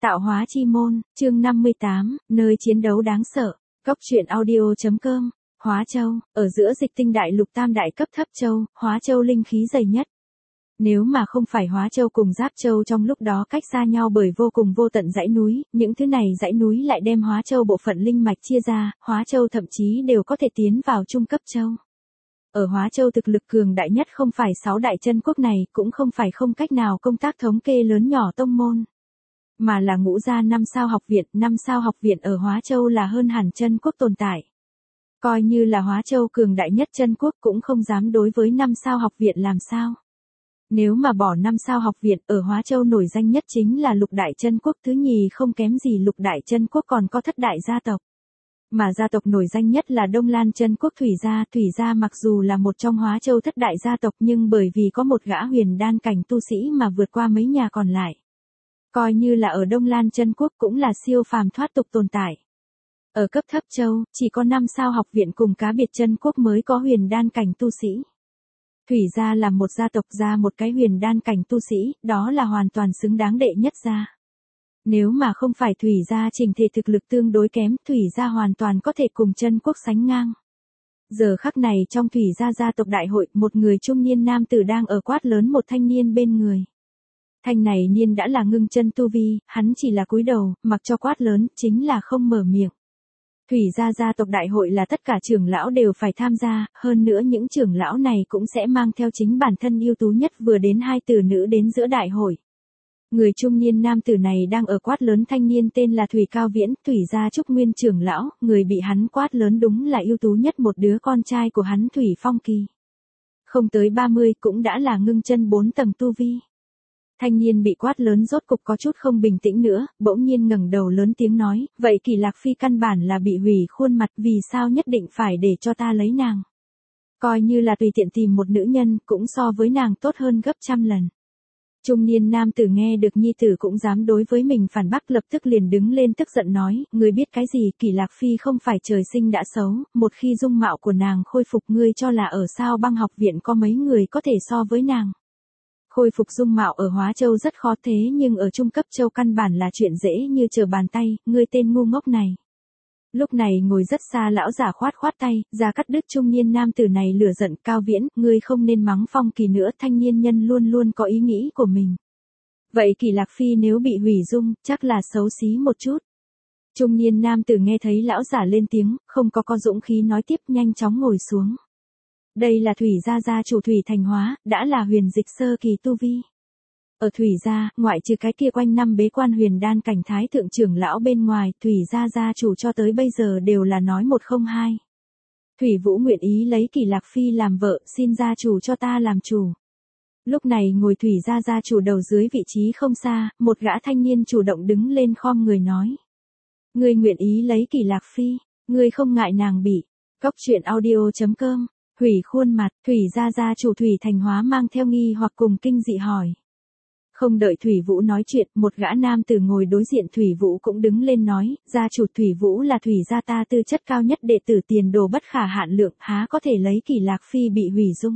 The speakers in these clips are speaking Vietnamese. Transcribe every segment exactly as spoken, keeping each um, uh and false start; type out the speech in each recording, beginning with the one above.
Tạo hóa chi môn, chương năm mươi tám, nơi chiến đấu đáng sợ. Cốc truyện audio.com. Hóa Châu, ở giữa dịch tinh đại lục tam đại cấp thấp châu, Hóa Châu linh khí dày nhất. Nếu mà không phải Hóa Châu cùng Giáp Châu trong lúc đó cách xa nhau bởi vô cùng vô tận dãy núi, những thứ này dãy núi lại đem Hóa Châu bộ phận linh mạch chia ra, Hóa Châu thậm chí đều có thể tiến vào trung cấp châu. Ở Hóa Châu thực lực cường đại nhất không phải sáu đại chân quốc này, cũng không phải không cách nào công tác thống kê lớn nhỏ tông môn, mà là ngũ gia năm sao học viện. Năm sao học viện ở Hóa Châu là hơn hẳn chân quốc tồn tại. Coi như là Hóa Châu cường đại nhất chân quốc cũng không dám đối với năm sao học viện làm sao. Nếu mà bỏ năm sao học viện, ở Hóa Châu nổi danh nhất chính là lục đại chân quốc, thứ nhì không kém gì lục đại chân quốc còn có thất đại gia tộc. Mà gia tộc nổi danh nhất là Đông Lan chân quốc Thủy gia. Thủy gia mặc dù là một trong Hóa Châu thất đại gia tộc nhưng bởi vì có một gã huyền đan cảnh tu sĩ mà vượt qua mấy nhà còn lại. Coi như là ở Đông Lan chân quốc cũng là siêu phàm thoát tục tồn tại. Ở cấp thấp châu, chỉ có năm sao học viện cùng cá biệt chân quốc mới có huyền đan cảnh tu sĩ. Thủy gia là một gia tộc ra một cái huyền đan cảnh tu sĩ, đó là hoàn toàn xứng đáng đệ nhất gia. Nếu mà không phải Thủy gia trình thể thực lực tương đối kém, Thủy gia hoàn toàn có thể cùng chân quốc sánh ngang. Giờ khắc này trong Thủy gia gia tộc đại hội, một người trung niên nam tử đang ở quát lớn một thanh niên bên người. Thanh này niên đã là ngưng chân tu vi, hắn chỉ là cúi đầu, mặc cho quát lớn, chính là không mở miệng. Thủy gia gia tộc đại hội là tất cả trưởng lão đều phải tham gia, hơn nữa những trưởng lão này cũng sẽ mang theo chính bản thân ưu tú nhất vừa đến hai tử nữ đến giữa đại hội. Người trung niên nam tử này đang ở quát lớn thanh niên tên là Thủy Cao Viễn, Thủy gia Trúc Nguyên trưởng lão, người bị hắn quát lớn đúng là ưu tú nhất một đứa con trai của hắn Thủy Phong Kỳ. Không tới ba mươi cũng đã là ngưng chân bốn tầng tu vi. Thanh niên bị quát lớn rốt cục có chút không bình tĩnh nữa, bỗng nhiên ngẩng đầu lớn tiếng nói, vậy Kỳ Lạc Phi căn bản là bị hủy khuôn mặt, vì sao nhất định phải để cho ta lấy nàng? Coi như là tùy tiện tìm một nữ nhân, cũng so với nàng tốt hơn gấp trăm lần. Trung niên nam tử nghe được nhi tử cũng dám đối với mình phản bác, lập tức liền đứng lên tức giận nói, ngươi biết cái gì? Kỳ Lạc Phi không phải trời sinh đã xấu, một khi dung mạo của nàng khôi phục, ngươi cho là ở Sao Băng học viện có mấy người có thể so với nàng? Khôi phục dung mạo ở Hóa Châu rất khó, thế nhưng ở trung cấp châu căn bản là chuyện dễ như trở bàn tay, ngươi tên ngu ngốc này. Lúc này ngồi rất xa lão giả khoát khoát tay, ra cắt đứt trung niên nam tử này lửa giận. Cao Viễn, ngươi không nên mắng Phong Kỳ nữa, thanh niên nhân luôn luôn có ý nghĩ của mình. Vậy Kỳ Lạc Phi nếu bị hủy dung, chắc là xấu xí một chút. Trung niên nam tử nghe thấy lão giả lên tiếng, không có có dũng khí nói tiếp, nhanh chóng ngồi xuống. Đây là Thủy gia gia chủ Thủy Thành Hóa, đã là huyền dịch sơ kỳ tu vi. Ở Thủy gia, ngoại trừ cái kia quanh năm bế quan huyền đan cảnh thái thượng trưởng lão bên ngoài, Thủy gia gia chủ cho tới bây giờ đều là nói một không hai. Thủy Vũ nguyện ý lấy Kỳ Lạc Phi làm vợ, xin gia chủ cho ta làm chủ. Lúc này ngồi Thủy gia gia chủ đầu dưới vị trí không xa, một gã thanh niên chủ động đứng lên khom người nói. Ngươi nguyện ý lấy Kỳ Lạc Phi, ngươi không ngại nàng bị. Cốc truyện audio.com. Hủy khuôn mặt, Thủy gia gia chủ Thủy Thành Hóa mang theo nghi hoặc cùng kinh dị hỏi. Không đợi Thủy Vũ nói chuyện, một gã nam tử ngồi đối diện Thủy Vũ cũng đứng lên nói, gia chủ Thủy Vũ là Thủy gia ta tư chất cao nhất, đệ tử tiền đồ bất khả hạn lượng, há có thể lấy Kỳ Lạc Phi bị hủy dung.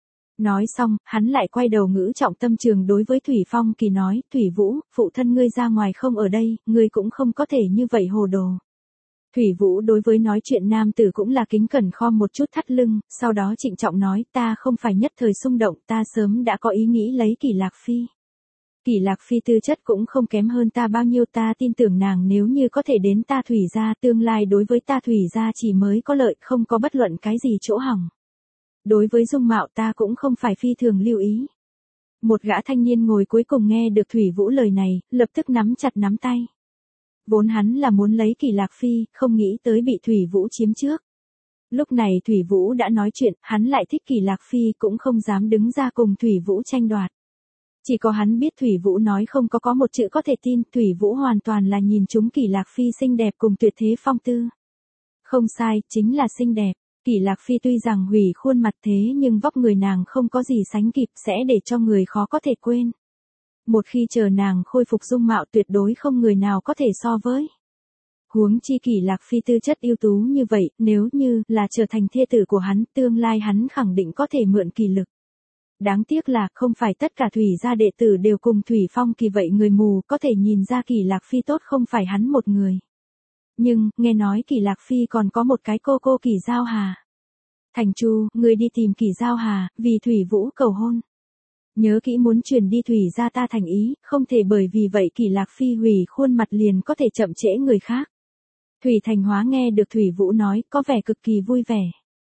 Nói xong, hắn lại quay đầu ngữ trọng tâm trường đối với Thủy Phong Kỳ nói, Thủy Vũ, phụ thân ngươi ra ngoài không ở đây, ngươi cũng không có thể như vậy hồ đồ. Thủy Vũ đối với nói chuyện nam tử cũng là kính cẩn khom một chút thắt lưng, sau đó trịnh trọng nói, ta không phải nhất thời xung động, ta sớm đã có ý nghĩ lấy Kỳ Lạc Phi. Kỳ Lạc Phi tư chất cũng không kém hơn ta bao nhiêu, ta tin tưởng nàng nếu như có thể đến ta Thủy gia, tương lai đối với ta Thủy gia chỉ mới có lợi, không có bất luận cái gì chỗ hỏng. Đối với dung mạo ta cũng không phải phi thường lưu ý. Một gã thanh niên ngồi cuối cùng nghe được Thủy Vũ lời này, lập tức nắm chặt nắm tay. Vốn hắn là muốn lấy Kỳ Lạc Phi, không nghĩ tới bị Thủy Vũ chiếm trước. Lúc này Thủy Vũ đã nói chuyện, hắn lại thích Kỳ Lạc Phi cũng không dám đứng ra cùng Thủy Vũ tranh đoạt. Chỉ có hắn biết Thủy Vũ nói không có có một chữ có thể tin, Thủy Vũ hoàn toàn là nhìn trúng Kỳ Lạc Phi xinh đẹp cùng tuyệt thế phong tư. Không sai, chính là xinh đẹp. Kỳ Lạc Phi tuy rằng hủy khuôn mặt thế nhưng vóc người nàng không có gì sánh kịp, sẽ để cho người khó có thể quên. Một khi chờ nàng khôi phục dung mạo tuyệt đối không người nào có thể so với. Huống chi Kỳ Lạc Phi tư chất ưu tú như vậy, nếu như là trở thành thê tử của hắn, tương lai hắn khẳng định có thể mượn kỳ lực. Đáng tiếc là không phải tất cả Thủy gia đệ tử đều cùng Thủy Phong Kỳ vậy, người mù có thể nhìn ra Kỳ Lạc Phi tốt không phải hắn một người. Nhưng, nghe nói Kỳ Lạc Phi còn có một cái cô cô Kỳ Giao Hà. Thành Chu, người đi tìm Kỳ Giao Hà, vì Thủy Vũ cầu hôn. Nhớ kỹ muốn truyền đi Thủy gia ta thành ý, không thể bởi vì vậy Kỳ Lạc Phi hủy khuôn mặt liền có thể chậm trễ người khác. Thủy Thành Hóa nghe được Thủy Vũ nói, có vẻ cực kỳ vui vẻ.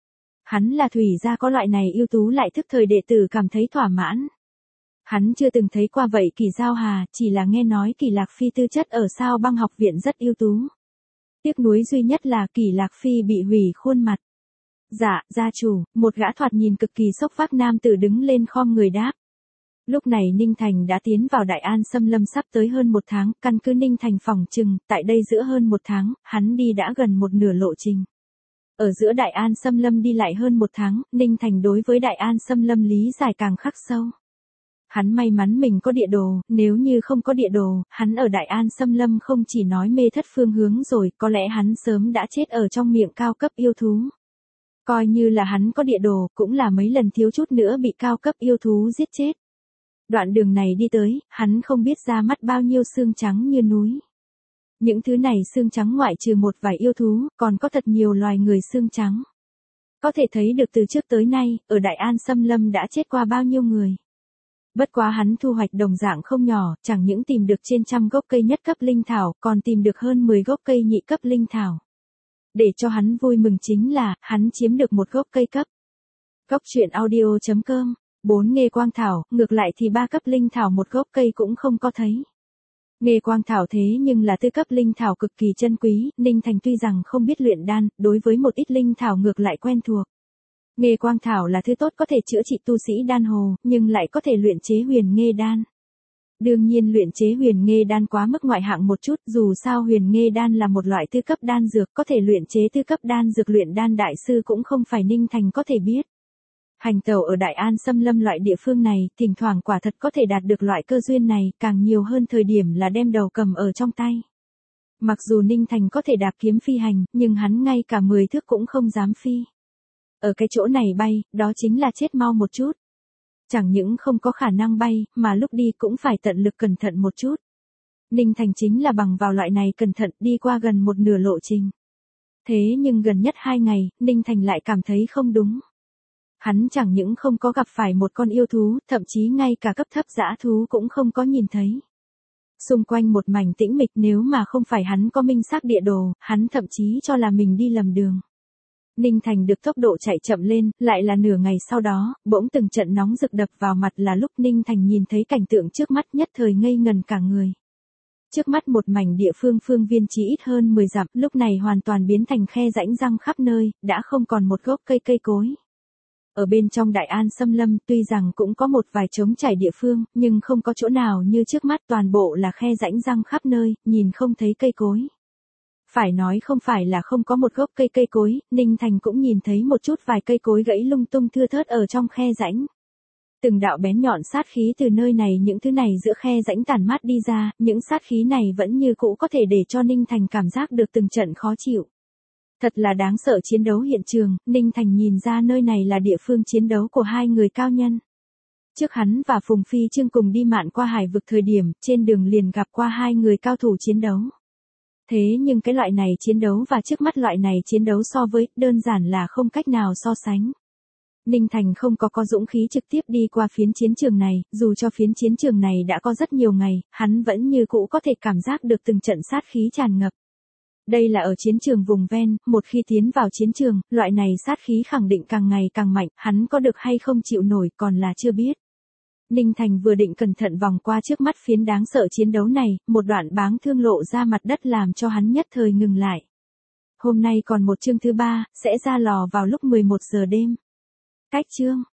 Hắn là Thủy gia có loại này ưu tú lại thức thời đệ tử cảm thấy thỏa mãn. Hắn chưa từng thấy qua vậy Kỳ Giao Hà, chỉ là nghe nói Kỳ Lạc Phi tư chất ở Sao Băng học viện rất ưu tú. Tiếc nuối duy nhất là Kỳ Lạc Phi bị hủy khuôn mặt. Dạ, gia chủ, một gã thoạt nhìn cực kỳ sốc phác nam tử đứng lên khom người đáp. Lúc này Ninh Thành đã tiến vào Đại An Xâm Lâm sắp tới hơn một tháng, căn cứ Ninh Thành phỏng chừng, tại đây giữa hơn một tháng, hắn đi đã gần một nửa lộ trình. Ở giữa Đại An Xâm Lâm đi lại hơn một tháng, Ninh Thành đối với Đại An Xâm Lâm lý giải càng khắc sâu. Hắn may mắn mình có địa đồ, nếu như không có địa đồ, hắn ở Đại An Xâm Lâm không chỉ nói mê thất phương hướng rồi, có lẽ hắn sớm đã chết ở trong miệng cao cấp yêu thú. Coi như là hắn có địa đồ, cũng là mấy lần thiếu chút nữa bị cao cấp yêu thú giết chết. Đoạn đường này đi tới, hắn không biết ra mắt bao nhiêu xương trắng như núi. Những thứ này xương trắng ngoại trừ một vài yêu thú, còn có thật nhiều loài người xương trắng. Có thể thấy được từ trước tới nay, ở Đại An Xâm Lâm đã chết qua bao nhiêu người. Bất quá hắn thu hoạch đồng dạng không nhỏ, chẳng những tìm được trên trăm gốc cây nhất cấp linh thảo, còn tìm được hơn mười gốc cây nhị cấp linh thảo. Để cho hắn vui mừng chính là, hắn chiếm được một gốc cây cấp. Góc truyện audio chấm com, bốn nghê quang thảo, ngược lại thì ba cấp linh thảo một gốc cây cũng không có thấy. Nghê quang thảo thế nhưng là tư cấp linh thảo cực kỳ chân quý, Ninh Thành tuy rằng không biết luyện đan, đối với một ít linh thảo ngược lại quen thuộc. Nghê quang thảo là thứ tốt có thể chữa trị tu sĩ đan hồ, nhưng lại có thể luyện chế huyền nghê đan. Đương nhiên luyện chế huyền nghê đan quá mức ngoại hạng một chút, dù sao huyền nghê đan là một loại tư cấp đan dược, có thể luyện chế tư cấp đan dược luyện đan đại sư cũng không phải Ninh Thành có thể biết. Hành tẩu ở Đại An Xâm Lâm loại địa phương này, thỉnh thoảng quả thật có thể đạt được loại cơ duyên này, càng nhiều hơn thời điểm là đem đầu cầm ở trong tay. Mặc dù Ninh Thành có thể đạp kiếm phi hành, nhưng hắn ngay cả mười thước cũng không dám phi. Ở cái chỗ này bay, đó chính là chết mau một chút. Chẳng những không có khả năng bay, mà lúc đi cũng phải tận lực cẩn thận một chút. Ninh Thành chính là bằng vào loại này cẩn thận đi qua gần một nửa lộ trình. Thế nhưng gần nhất hai ngày, Ninh Thành lại cảm thấy không đúng. Hắn chẳng những không có gặp phải một con yêu thú, thậm chí ngay cả cấp thấp dã thú cũng không có nhìn thấy. Xung quanh một mảnh tĩnh mịch, nếu mà không phải hắn có minh xác địa đồ, hắn thậm chí cho là mình đi lầm đường. Ninh Thành được tốc độ chạy chậm lên, lại là nửa ngày sau đó, bỗng từng trận nóng rực đập vào mặt là lúc Ninh Thành nhìn thấy cảnh tượng trước mắt nhất thời ngây ngần cả người. Trước mắt một mảnh địa phương phương viên chỉ ít hơn mười dặm, lúc này hoàn toàn biến thành khe rãnh răng khắp nơi, đã không còn một gốc cây cây cối. Ở bên trong Đại An Xâm Lâm, tuy rằng cũng có một vài trống trải địa phương, nhưng không có chỗ nào như trước mắt, toàn bộ là khe rãnh răng khắp nơi, nhìn không thấy cây cối. Phải nói không phải là không có một gốc cây cây cối, Ninh Thành cũng nhìn thấy một chút vài cây cối gãy lung tung thưa thớt ở trong khe rãnh. Từng đạo bén nhọn sát khí từ nơi này những thứ này giữa khe rãnh tản mát đi ra, những sát khí này vẫn như cũ có thể để cho Ninh Thành cảm giác được từng trận khó chịu. Thật là đáng sợ chiến đấu hiện trường, Ninh Thành nhìn ra nơi này là địa phương chiến đấu của hai người cao nhân. Trước hắn và Phùng Phi Chương cùng đi mạn qua hải vực thời điểm, trên đường liền gặp qua hai người cao thủ chiến đấu. Thế nhưng cái loại này chiến đấu và trước mắt loại này chiến đấu so với, đơn giản là không cách nào so sánh. Ninh Thành không có có dũng khí trực tiếp đi qua phiến chiến trường này, dù cho phiến chiến trường này đã có rất nhiều ngày, hắn vẫn như cũ có thể cảm giác được từng trận sát khí tràn ngập. Đây là ở chiến trường vùng ven, một khi tiến vào chiến trường, loại này sát khí khẳng định càng ngày càng mạnh, hắn có được hay không chịu nổi còn là chưa biết. Ninh Thành vừa định cẩn thận vòng qua trước mắt phiến đáng sợ chiến đấu này, một đoạn báng thương lộ ra mặt đất làm cho hắn nhất thời ngừng lại. Hôm nay còn một chương thứ ba, sẽ ra lò vào lúc mười một giờ đêm. Cách chương